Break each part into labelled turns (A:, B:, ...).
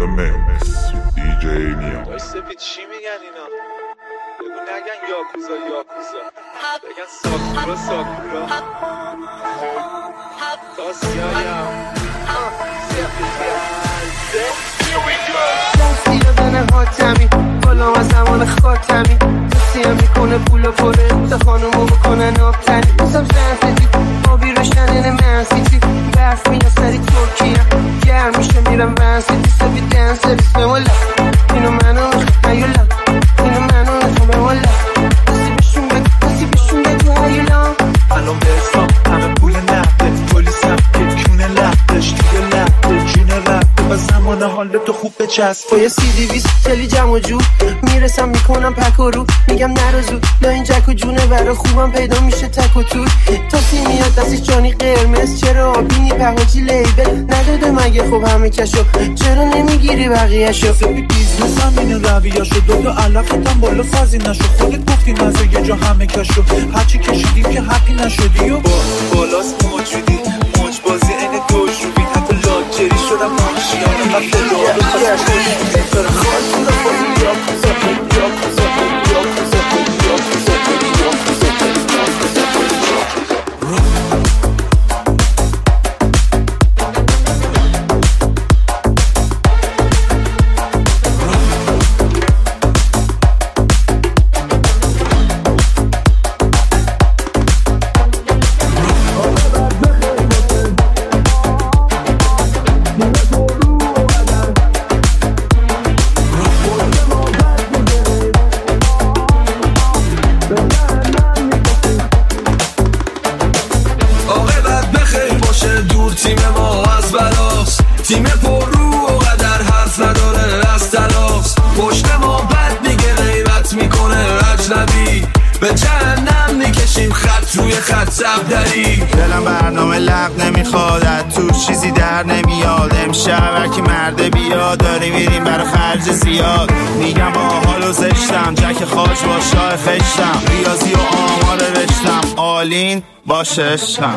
A: the mix DJ Neo.
B: سپید چی میگن اینا؟ بگو نگن یاکوزا بگن ساکورا تاسیایم
C: سیر دنه حاتمی بالا از زمان خاتمی تسیم میکنه پول پره تا خانومو بکنن آبتنی میسم زنفتی آبی روشنن منسیتی برف میاد سری ترکیه گرم میشه میرم ونسیتی سبی دن سریس بمولا اینو منو میخوام هیولا اینو منو میخوام بمولا کسی بشون بگو هیولا
D: الان برسام همه پول نقده پلیسم که کونه لفتش توی لفته جونه رفته و زمان حال تو خوب بچسب
C: با یه CD-20 خیلی جمع و جور میرسم میکنم پک و رو میگم نرو زود لا این جک و جونه برا خوبم پیدا میشه تک و تور تاسی میاد دستش جانی قرمز چرا آبینی پهاجی لیبل نداده مگه خب همه کشو چرا نمیگیری بقیهشو
D: سبی بیزنس هم این رویاشو دوتا علاقتم بالا فازی نشو خودت گفتی نزا یه جا همه کشو هرچی کشیدیم که حقی نشدی و بالاست موجودی موج بازی این گوش رو بین حتی لاکری شدم مانشیانه و فلوها رو
E: تیم پر رو و قدر حرف نداره از تلاس پشت ما بد میگه غیبت میکنه اجنبی به جهنم میکشیم خط روی خط زبدری
F: دلم برنامه لق نمیخواد تو چیزی در نمیاد امشب هرکی مرده بیاد داری میریم برای خرج زیاد میگم با حالو زشتم جک خاج با شاه خشتم ریاضی و آمار رشتم آلین باشه عشقم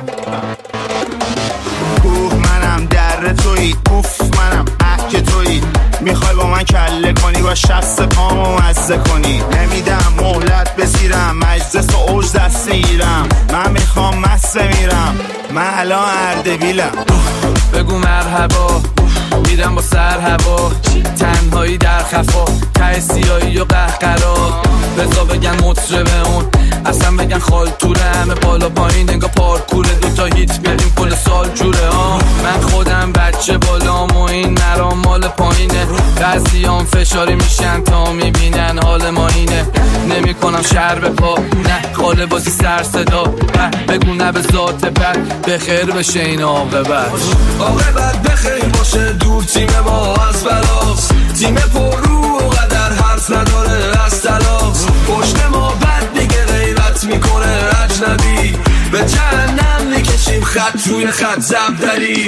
F: کوه منم در تویی اوف منم احک تویی میخوای با من کله کنی با شست پامو مزه کنی نمیدم مهلت بزیرم مجلس و اوج دست میگیرم من میخوام مست میرم من الان اردبیلم
E: بگو مرحبا میرم با سر هوا تنهایی در خفا ته سیاهی و قهقرا بزا بگن مطربه اون اصلا بگن خال توره همه بالا پایین انگا پارکوره دوتا هیت بریم کل سال جوره ها من خودم بچه بالام و این مرام مال پایینه بعضیام فشاری میشن تا میبینن حال ما اینه نمی کنم شر به پا نه خاله بازی سر صدا بگو نه به ذات بد بخیر بشه این عاقبت بخیر باشه دور تیم ما از بلاس تیم پر رو و قدر حرف نداره از تلاس پشت ما بد میگه غیبت میکنه اجنبی به جهنم میکشیم خط روی خط زبدری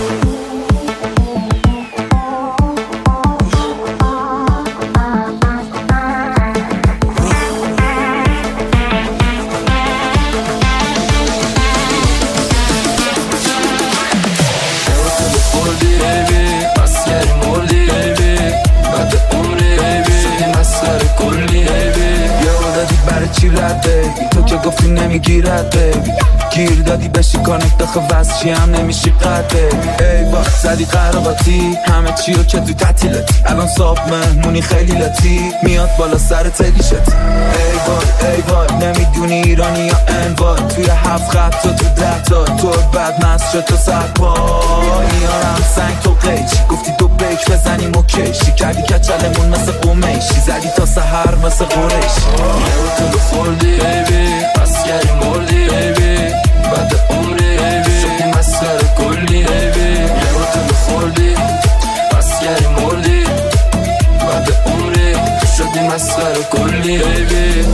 D: چی رد بیبی تو که گفتی نمیگیرد بیبی گیر دادی بشی کانکت آخه وزشی هم نمیشی قد بیبی ای با زدی قراباتی همه چی رو که تو تعطیلتی الان صاحب مهمونی خیلی لطی میاد بالا سر تگیشت ای وای نمیدونی ایرانی یا انوای توی 7 خط و تو 10 تا تو بعد مست شد تو سرپا میارم سنگ تو قیچی گفتی دو بیک بزنیم و کشی کردی کچلمون مثل قمیشی زدی تا سحر مثل قریشی
E: تو خوردی بیبی بس کردی مردی بیبی بعد عمری بیبی شدی مسخره کلی بیبی تو خوردی بس کردی مردی بعد عمری شدی مسخره کلی بیبی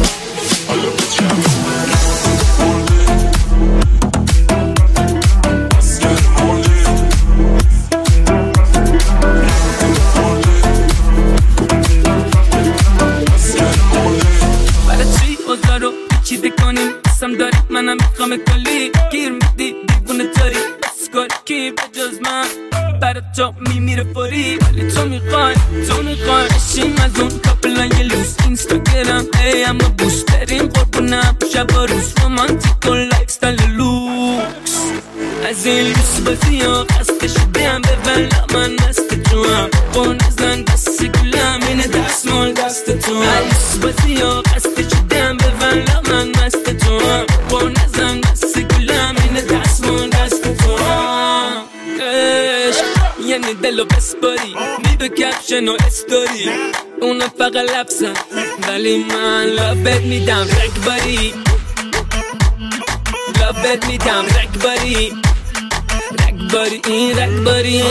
E: منم میخوام کلی گیر میدی دیوونه تاری اسکار کی به جز من برات تا میمیره فوری، ولی تو میخوای اشیم از اون کپلای لوس اینستاگرام ای اما بوس بریم قربونم شب و روز رومانتیک و لایف استایل لوکس. از این لوس بازی ها خسته شدم ببلا من مست تو هم قونه زن دست گلم اینه دستمال دست تو هم. لوس بازی ها خسته شدم ببلا من مست تو هم قونه زن دست گلم اینه دستمال دست تو هم. یعنی دلو بسپاری میدو کپشن و استوری اونا فقط لفظم ولی من لابت میدم رکباری لابت میدم رکباری رکباری این رکباری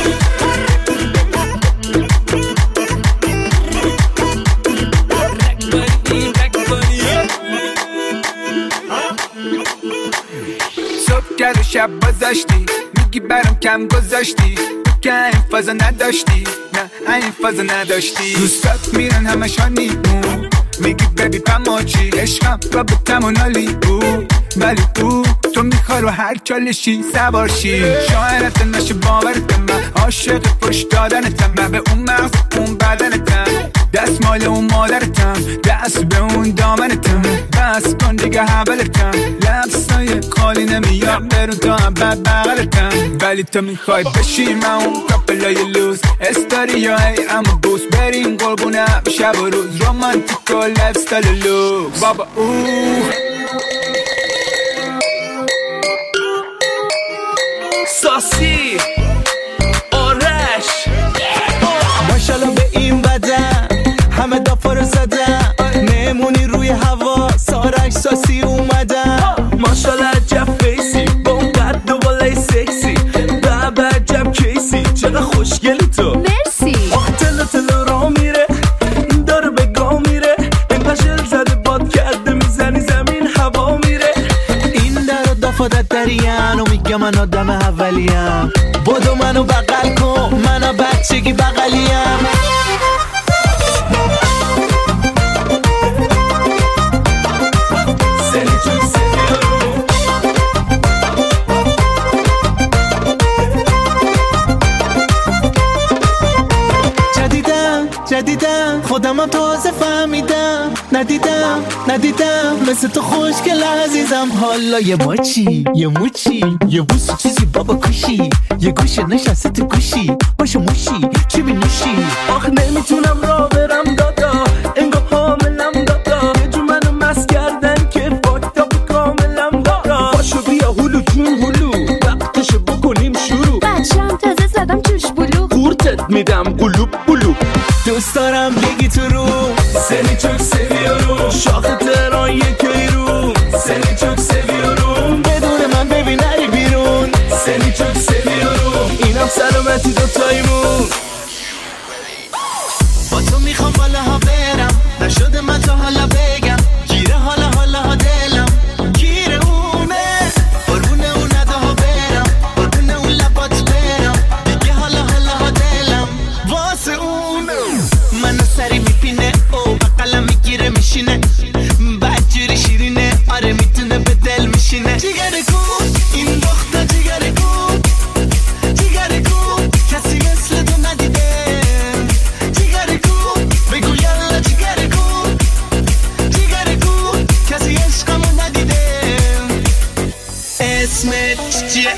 D: صبح کرد و شب بازاشتی میگی برام کم گذاشتی که این فازا نداشتی نه این فازا نداشتی دوستات میرن همشان نیمون میگی ببی پماچی عشقم رابطم و نالی ولی تو میخوای رو هر چالشی سوارشی شاعرت نشه باورتم من عاشق پشت دادنتم من به اون مغز اون بدنتم دست مال اون مادرتم دست به اون دامنتم بس کن دیگه حولتم لبسای خالی نمیاد برون تا هم بد بغلتم ولی تو میخوای بشی من اون کپلای لوز استاری یا ای اما بوس بریم قربونم شب و روز رومانتیک و لایف استایل لوکس بابا
E: ساسی آرش
G: ماشالله به این بدن همه دافا رو زدن نمونی روی هوا سارنگ ساسی اومدن
E: ماشالله عجب فیسی با اون قد و بالای سکسی بابا عجب کیسی چقدر خوشگلی تو
H: مرسی
E: تلو را میره داره به گاه میره این قشل زده باد کرده میزنی زمین هوا میره
G: این در و دافادت درین و میگه من آدم اولیم بدو منو بغل کن منو بچگی بغلیم جدیدم خودمم تازه فهمیدم ندیدم مثل تو خوشگل عزیزم حالا یه ماچی یه موچی یه بوس چیزی بابا کشی یه گوشه نشسته تو گوشی باشو موشی چی می نوشی
E: آخ نمیتونم را برم دادا انگار حاملم دادا یه جو منو مست کردن که فاکتاپ کاملم دادا باشو بیا هلو جون هلو وقتشو بکنیم شروع
H: بچم تازه زدم توش بلو
E: قورتت میدم قلوب قلوب
G: دوست دارم بگی تو رو
E: سنی çok seviyorum شاخ تهران یکی رو سنی çok seviyorum
G: بدون من ببین نری بیرون
E: سنی çok seviyorum اینم سلامتی دوتاییمون
G: با تو میخوام بالا ها برم نشده من تا حالا بگم گیره حالا دلم گیره اونه قربونه اون نده ها برم قربونه اون لبات برم دیگه حالا دلم واسه اونه منو سری میپینه او بقلم میگیره میشینه بدجوری شیرینه آره میتونه به دل میشینه جیگره کن این دختر جیگره کن کسی مثل تو ندیده جیگره کن بگو یالا جیگره کن کسی عشقمو ندیده اسمت چیه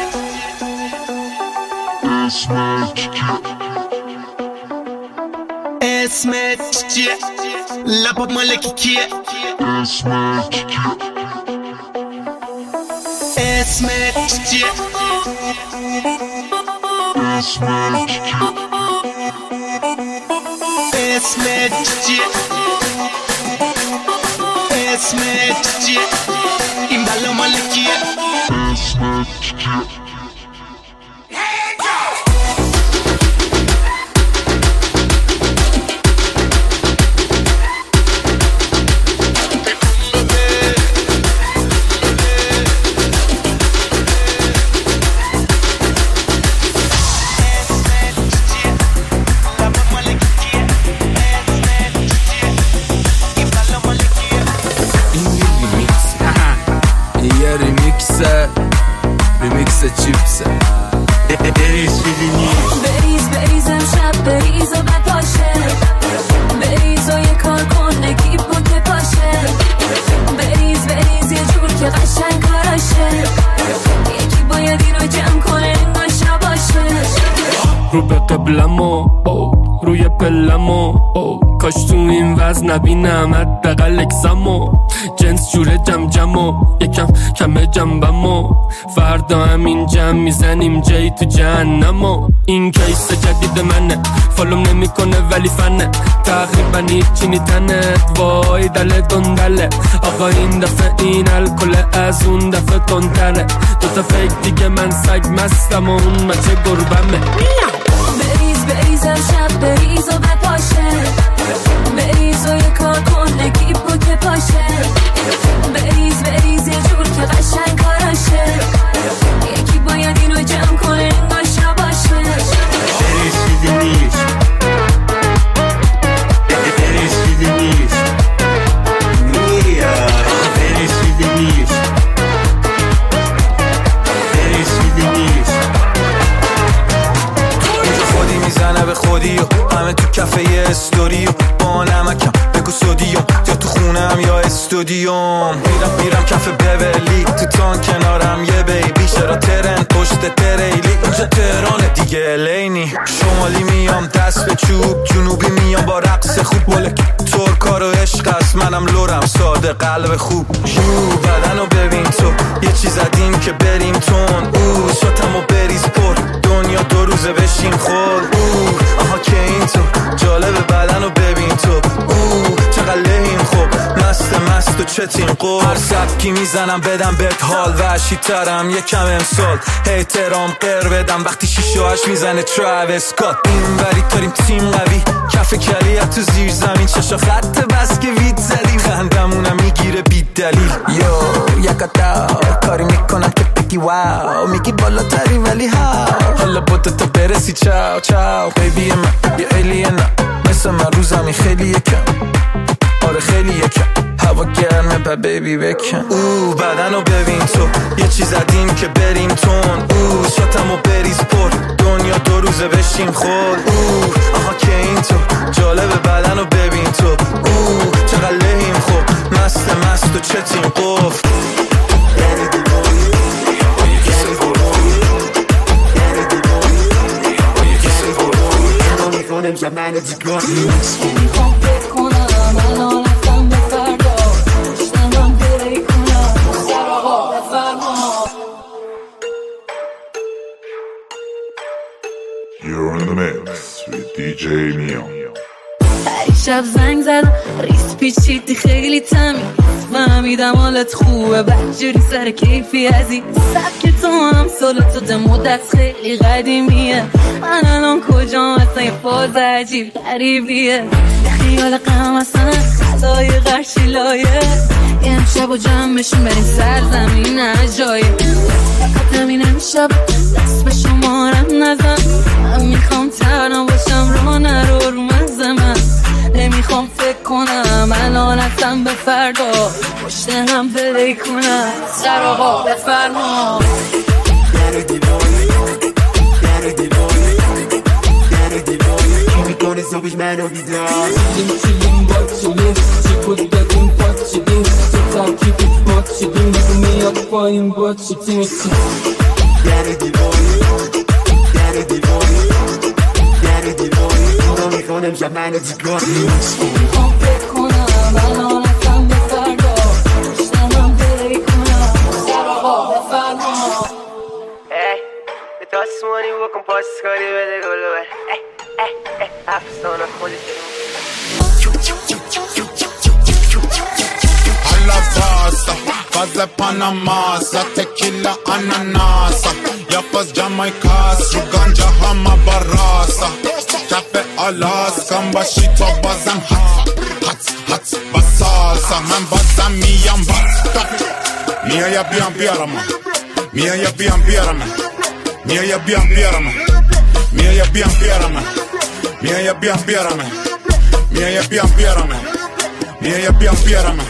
G: اسمت چیه لپات مالکی کیه اسمت چیه اسمت چیه این بلا مالکیه
I: رو به قبلمو روی پلمو کاش تو این وزن نبینم حداقل اکسمو جنس جوره جمجمو یکم کمه جنبمو فردا همین جمع میزنیم جایی تو جهنمو این کیس جدید منه فالوم نمی کنه ولی فنه تقریبا هیچی نیتنت وای دل دندله آقا این دفعه این الکل از اون دفعه تندتره دوتا فکر دیگه من سگ مستم و اون مچه گربمه
H: بریز امشب بریز و بپاشه بریز و یه کار کن نگیب رو که پاشه بریز یه جور که قشنگ کاراشه یکی باید اینو جمع کنه نگاشا باشه
F: بریز چیزی نیست بریز چیزی نیست بریز چیزی نیست بریز چیزی نیست
E: خودی میزنه به خودی و همه تو کفه یه استوری و با نمکم بگو سودیوم یا تو خونم یا استودیوم میرم کف بولی تو تان کنارم یه بیبی چرا ترن پشت تریلی اونجا تهرانه دیگه لینی شمالی میام دست به چوب جنوبی میام با رقص خوب ولک ترکا و عشق است منم لورم ساده قلب خوب بدنو ببین تو یه چیز ادیم که بریم تون شاتمو بریز پر دنیا دو روزه بشیم خور آها که این تو جالب بدنو ببین تو چقدر لحیم خوب مست و چتین قول هر سبکی میزنم بدم بهت حال وحشی ترم یکم امسال احترام قر بدم وقتی 6 و 8 میزنه تراویس اسکات این وری تاریم تیم قوی کف کلیت تو زیر زمین چشا خط بس که وید زدیم خندمونم میگیره بی دلیل یکتا کاری میکنم که بگی واو میگی بالا تری ولی هاو حالا بوده تا برسی چاو بیبی من یه ایلینم مثل من رو زمین خیلی یکم آره خیلی یکم هوا گرمه با بیبی بکن بدنو ببین تو یه چیز ادیم که بریم تون شاتمو بریز پر دنیا دو روزه بشیم خور آها که این تو جالب بدنو ببین تو چقدر لحیم خوب مست و چتین قفل
H: نمیخوام فکر کنم الان رفتم به فردا شنم بری کنم سر آقا بفرما
A: You're in the mix with DJ Neon.
H: شب زنگ زد ریس پیچیدی خیلی تمیز فهمیدم حالت خوبه بدجوری سر کیفی عزیز سبک تو هم سالت تو مدت خیلی قدیمیه من الان کجام اصلا یه فاز عجیب غریبیه خیال غم اصلا خطای غرشی لایه یه امشب و جمعشون بریم سرزمین عجایب فقط همین امشب دست به شمارم نزن من میخوام تنها باشم را نرو رو مزه من نمیخوام فکر کنم الان رفتم به فردا پشت هم پلی کنم سر آقا بفرما
G: کی میکنه صبحش منو بیدار
I: چیلیم با چیلیم چی بود دادیم پا چیدیم چه ترکیبی ما چیدیم بگو میاد پایین با چی تیمی چی
G: در دیواری اونو میکنم شب منو چیکار
H: نمیخوام فکر کنم الان رفتم به فردا پشت هم پلی کنم سر آقا بفرما
C: به دستمانی بکن پاسکاری بده گلو بر افسانه خودش
F: alla pasta, cose panamasa, tequila ananasa, yapas jamaikas, ganja hama barasa, cafe Alaska, bashito bazan hot, basalsa, man bazan miyam basta, mia ya bian biarama, mia ya bian biarama, mia ya bian biarama, mia ya bian biarama, mia ya bian biarama, mia ya bian biarama, mia ya bian biarama.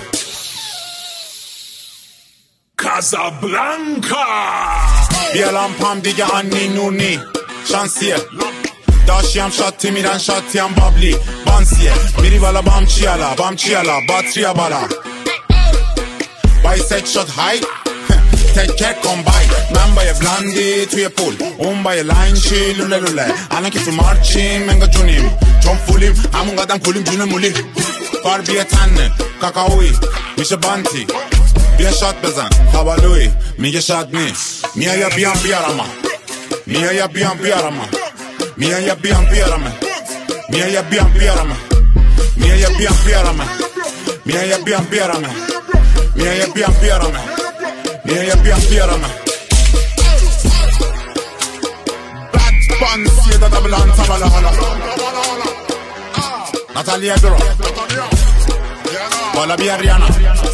F: Casablanca بیا لامپام دیگه انی نونی شانسیه داشتیم شاتی میرن شاتی هم بابلی بانسیه میری بالا بام چیالا باتریا بالا بای سک شد های تکه کمبای من با یه بلندی توی پول اون با یه لنچی لوله لوله الان که تو مارچیم منگا جونیم چون فولیم همون قدم کولیم جون مولی کار بیه تنه کاکاوی میشه بانتی بیا شاد بزن خوابالوی میگه شاد نیست میا یا بیام بیارم میا یا بیام بیارم میا یا بیام بیارم میا یا بیام بیارم میا یا بیام بیارم میا یا بیام بیارم میا یا بیام بیارم میا یا بیام بیارم بد بانسی دادا بلانتا بالا حالا ناتالیا گرو بالا بیا ریانا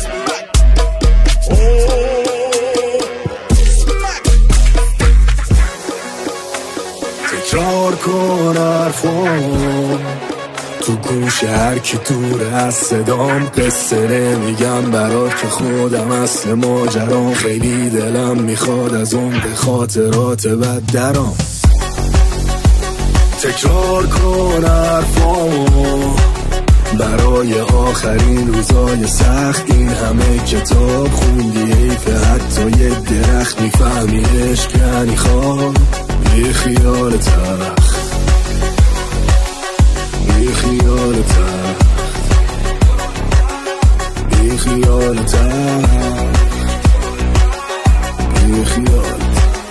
J: تکرار کن حرفم تو گوش هر کی دور از صدام قصه نمیگم برات که خودم اصل ماجرام خیلی دلم میخواد از اون به خاطرات بد درام تکرار کن حرفم برای آخرین روزای سخت این همه کتاب خوندی ایفه حتی یه درخت میفهمی عشق یعنی خواب بی خیال تخت بی خیال تخت بی خیال تخت بی خیال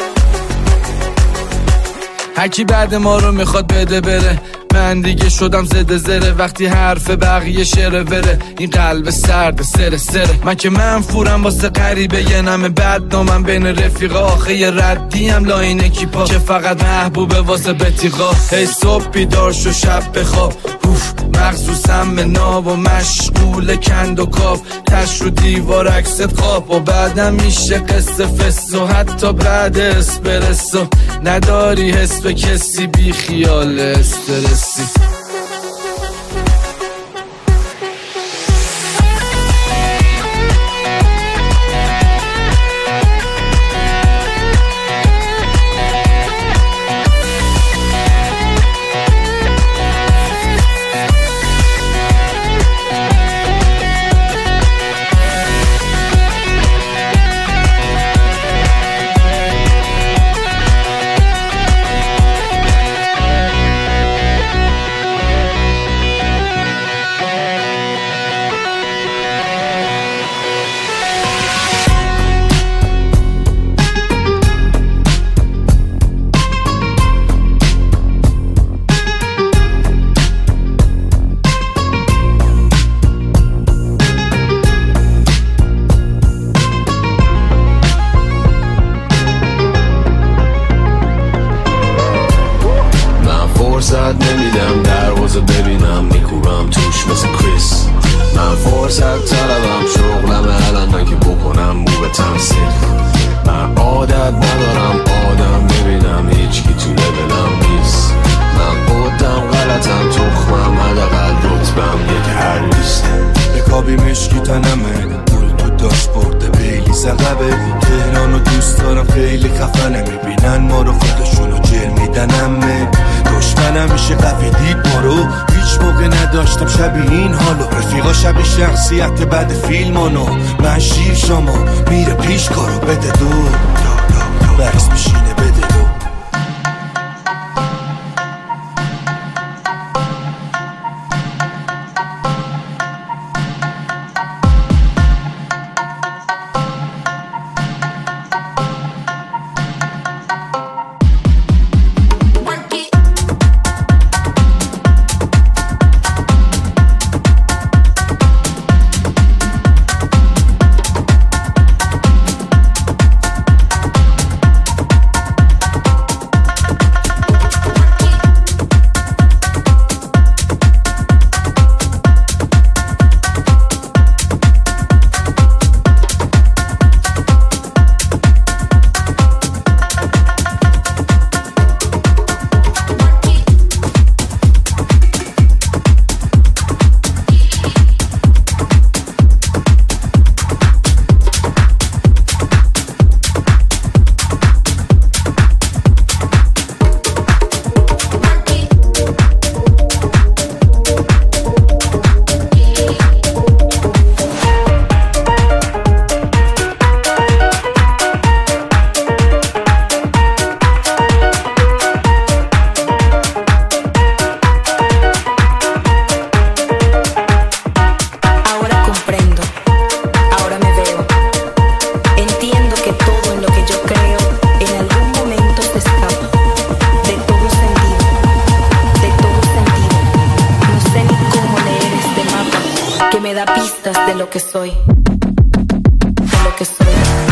E: هرکی بعد ما رو میخواد بده بره من دیگه شدم زده زره وقتی حرف بقیه شره بره این قلب سرد سره سره من که منفورم واسه غریبه یه نمه بدنامم بین رفیقا آخه یه ردیم لاین اکیپا که فقط محبوبه واسه بتیقا هی صبح بیدار شو شب بخواب مخصوصم به ناب و مشغول کند و کاف تش رو دیوار عکست خواب و بعدم میشه قصه فس و حتی بعد اسپرسو نداری حس به کسی بی خیال استرسی
K: نمیدم دروازه ببینم میکوبم توش مثل کریس من فرصت طلبم شغلم الان نه که بکنم مو به تنسیق من عادت ندارم آدم ببینم هیچکی تو لبلم نیست من قدم غلطم تخمم حداقل رتبم یک هر نیست
J: بکابی مشکی تنمه گل تو داشت برده بیلی زقبه تهرانو دوست دارم خیلی خفنه میبینن ما رو خودشونو جل میدنمه دشمنم میشه قوی دید ما رو هیچ موقع نداشتم شبیه این حالو رفیقا شبیه شخصیت بعد فیلمانو من شیر شما میره پیش کارو بده دو برس میشینه بده دو
H: me da pistas de lo que soy. De lo que soy.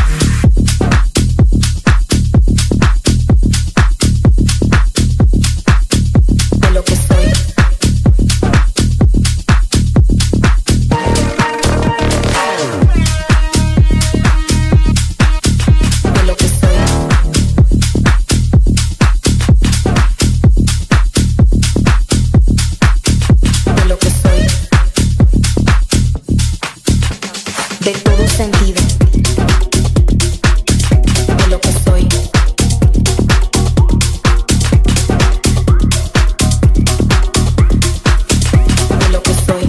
H: De todo sentido, de lo que soy. De lo que soy.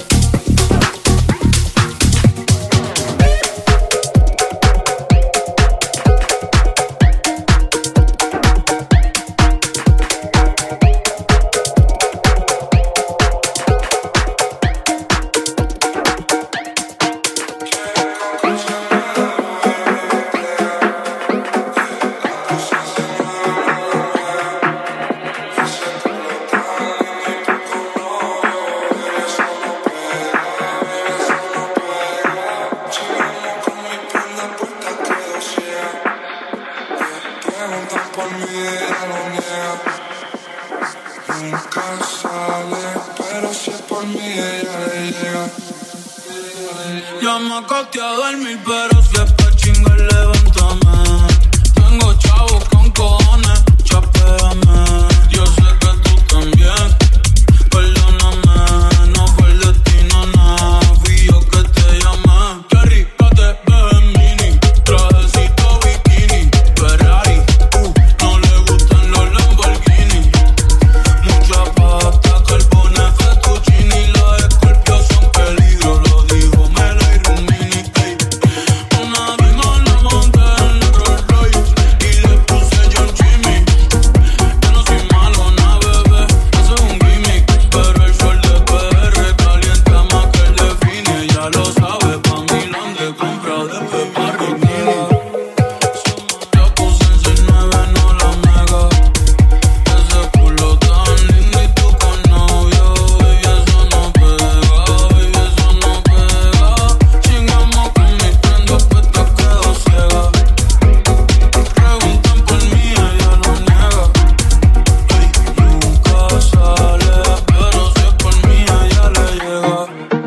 L: Ya me acosté a dormir, pero si es pa' chingar, levántame. Tengo chavos con cojones, chapéame. Yo sé que tú también, perdóname. No fue el destino, nada, fui yo que te llamé. Qué rica te ves en mini, trajecito bikini. Ferrari, no le gustan los Lamborghini. Mucha pasta, carbones, fettuccini. Las escorpios son peligro, lo dijo Melody Rumini. Una vino la monté en el Rolls Royce y le puse John Jimmy. Yo no soy malo, na bebé, eso es un gimmick. Pero el sol de PR calienta más que el de Fini. Ya lo sabes, pa' Milán de compra después pa' Rikini. Ya puse en 6-9, no la mega. Ese culo tan lindo y tú con novio. Baby, eso no pega, baby, eso no pega. Chingamos con mis prendas, pues te quedo ciega. Preguntan por mí, ella lo niega. Nunca sale, pero si es por mí, ella le llega.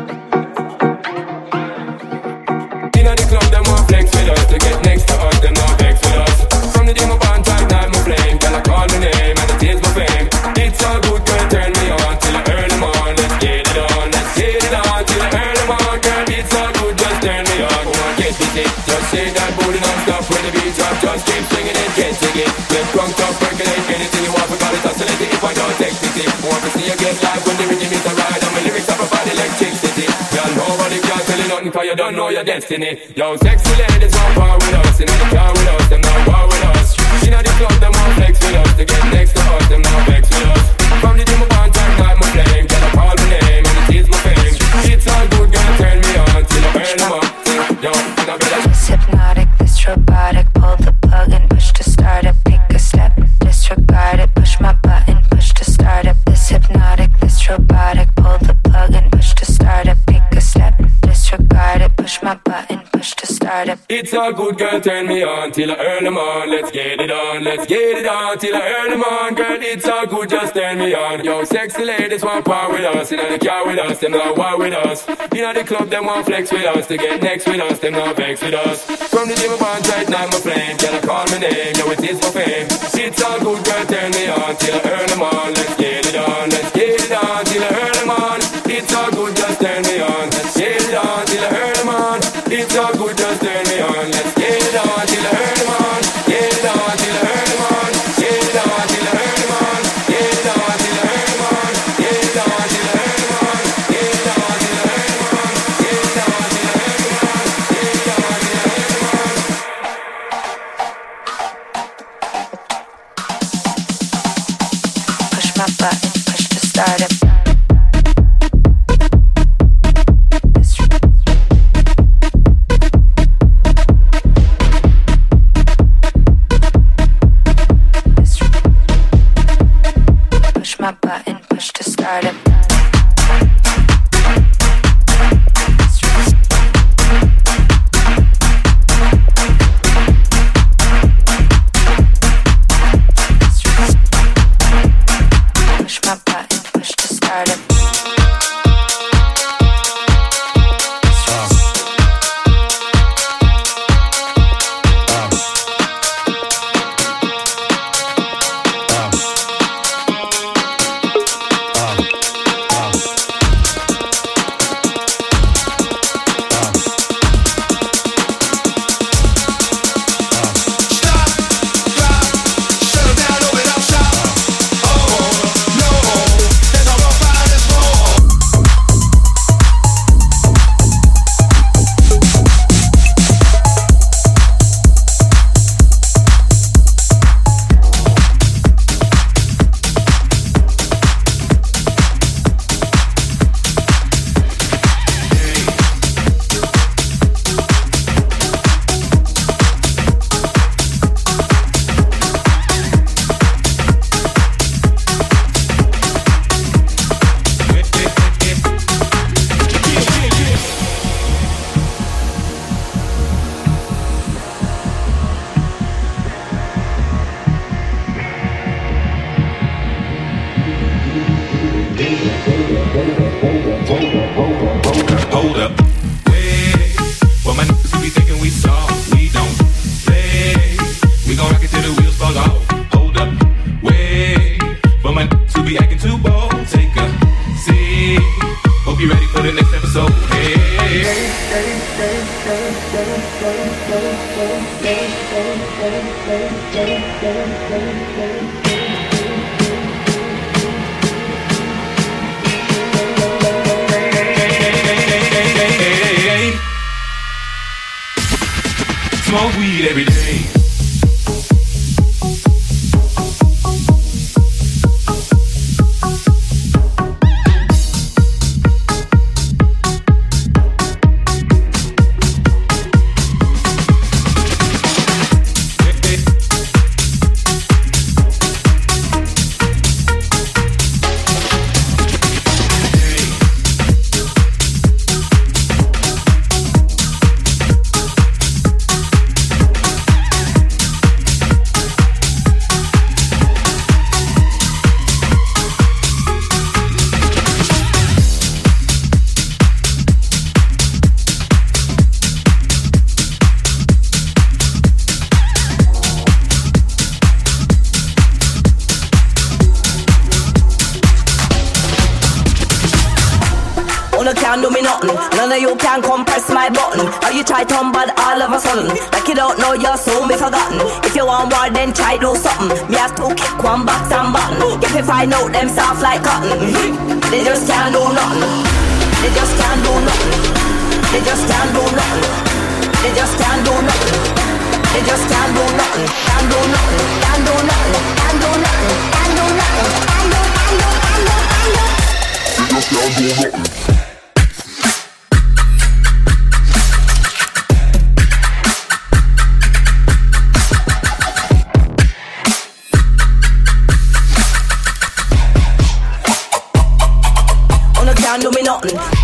M: Inna the club, them want flex with us. To get next to us, them not vex with us. From the day my bond tight, night my flame. Girl, I call my name and it is my fame. It's all good, girl, turn me on till I earn them on. Let's get it on, let's get it on till I earn them on. Girl, it's all good, just turn me on. Come on, get busy, just shake that booty non-stop. When the beat drop, just keep swinging it, get jiggy. Get drunk, up, percolate, anything you want, forgot it, oscillate it if I don't take pity. Want to see you get live when the rhythm is a ride. And my lyrics are about electricity. Girl, nobody can tell you nothing cause you don't know your destiny. Yo, sexy ladies want power with us. Inna the car with us, them not war with us. Inna the club, them want flex with us. To get next to us, them not vex with us. From the day my bond time, night my flame. Girl, I call my name and it is my fame. It's all good, girl, turn me on till I earn them up. Yo, and I better
N: This hypnotic, this robotic. Pull the plug and push to start it. Take a step, disregard it. Push my button, push to start it. This hypnotic, this robotic. Pull the plug and push to start it. Take a step, disregard it. Push my button, push to start it.
M: It's all good, girl, turn me on till I earn them on. Let's get it on, let's get it on till I earn them on. Girl, it's all good, just turn me on. Yo, sexy ladies want power with us. Inna the car with us, them not war with us. Inna the club, them want flex with us. To get next with us, them not vex with us. From the day my bond tight, night my flame. Girl, I call my name, yo, it is my fame. It's all good, girl, turn me on till I earn them on. Let's get it on, let's get it on till I earn them on. It's all good, just turn me on. Let's get it on till I earn them on. It's all good, just turn me on. Let's get it on till I earn them on. Get it on till I earn them on. Get it on till I earn them on. Get it on till I earn them on. Get it on till I earn them on. Get it on till I earn them on. Get it on till I earn them on. Get it on till I earn them on.
N: Push my button, push to start it. Push my button, push to start it.
L: Hold up, wait. Well, my niggas who be thinking we soft, we don't play. We gon' rock it till the wheels fall off. Hold up, wait. For my niggas who be acting too bold, take a seat. Hope you ready for the next episode. Hey. Smoke weed every day.
O: Can't do me nothing. None of you can come press my button. How you try tumble all of a sudden, like you don't know you'll soon be forgotten. If you want war, then try do something. Me have to kick one box and button. If you find out them soft like cotton, they just can't do nothing. They just can't do nothing. They just can't do nothing. They just can't do nothing. They just can't do nothing. Can't do nothing. Can't do nothing. Can't do nothing. Can't do nothing. Can't do nothing. They just can't do nothing. Can't do me nothing.